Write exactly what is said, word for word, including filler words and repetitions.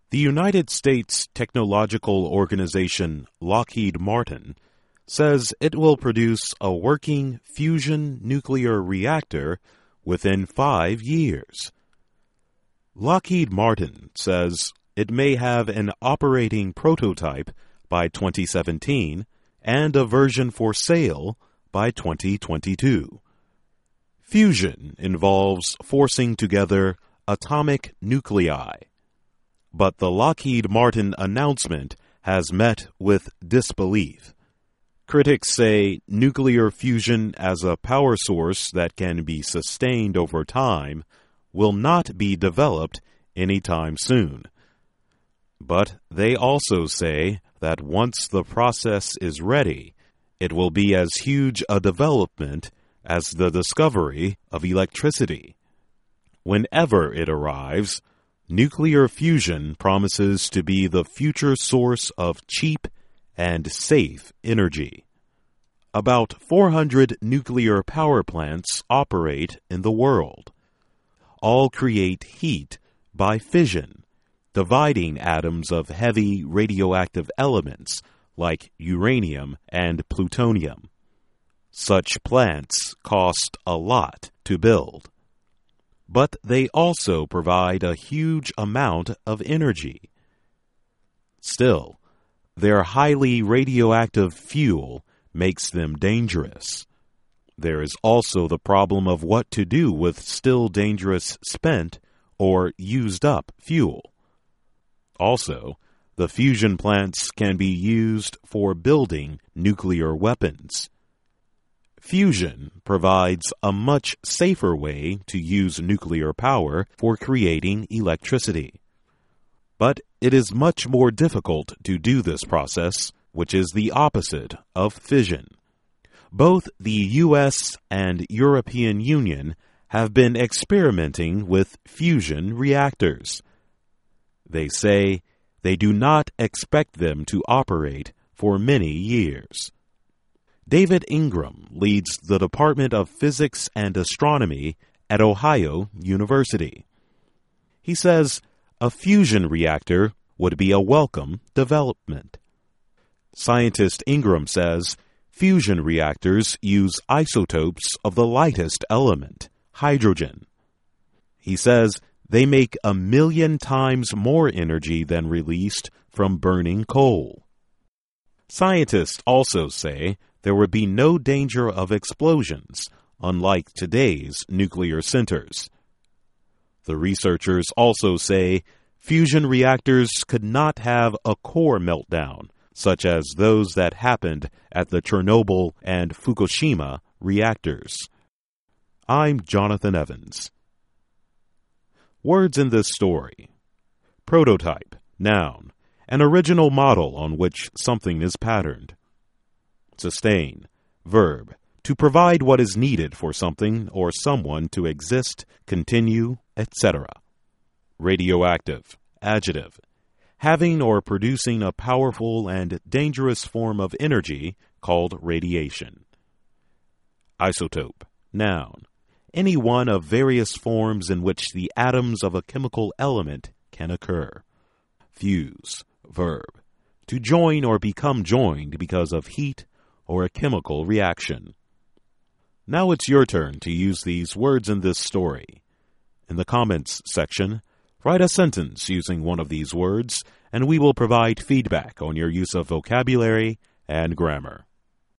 The United States technological organization Lockheed Martin says it will produce a working fusion nuclear reactor within five years. Lockheed Martin says it may have an operating prototype by twenty seventeen and a version for sale by twenty twenty-two. Fusion involves forcing together atomic nuclei. But the Lockheed Martin announcement has met with disbelief. Critics say nuclear fusion as a power source that can be sustained over time will not be developed anytime soon. But they also say that once the process is ready, it will be as huge a development as the discovery of electricity. Whenever it arrives, nuclear fusion promises to be the future source of cheap and safe energy. About four hundred nuclear power plants operate in the world. All create heat by fission, dividing atoms of heavy radioactive elements like uranium and plutonium. Such plants cost a lot to build. But they also provide a huge amount of energy. Still, their highly radioactive fuel makes them dangerous. There is also the problem of what to do with still dangerous spent or used up fuel. Also, the fusion plants can be used for building nuclear weapons. Fusion provides a much safer way to use nuclear power for creating electricity. But it is much more difficult to do this process, which is the opposite of fission. Both the U S and European Union have been experimenting with fusion reactors. They say they do not expect them to operate for many years. David Ingram leads the Department of Physics and Astronomy at Ohio University. He says a fusion reactor would be a welcome development. Scientist Ingram says fusion reactors use isotopes of the lightest element, hydrogen. He says they make a million times more energy than released from burning coal. Scientists also say there would be no danger of explosions, unlike today's nuclear centers. The researchers also say fusion reactors could not have a core meltdown, such as those that happened at the Chernobyl and Fukushima reactors. I'm Jonathan Evans. Words in this story: prototype, noun, an original model on which something is patterned. Sustain, verb, to provide what is needed for something or someone to exist, continue, et cetera. Radioactive, adjective, having or producing a powerful and dangerous form of energy called radiation. Isotope, noun, any one of various forms in which the atoms of a chemical element can occur. Fuse, verb, to join or become joined because of heat or a chemical reaction. Now it's your turn to use these words in this story. In the comments section, write a sentence using one of these words, and we will provide feedback on your use of vocabulary and grammar.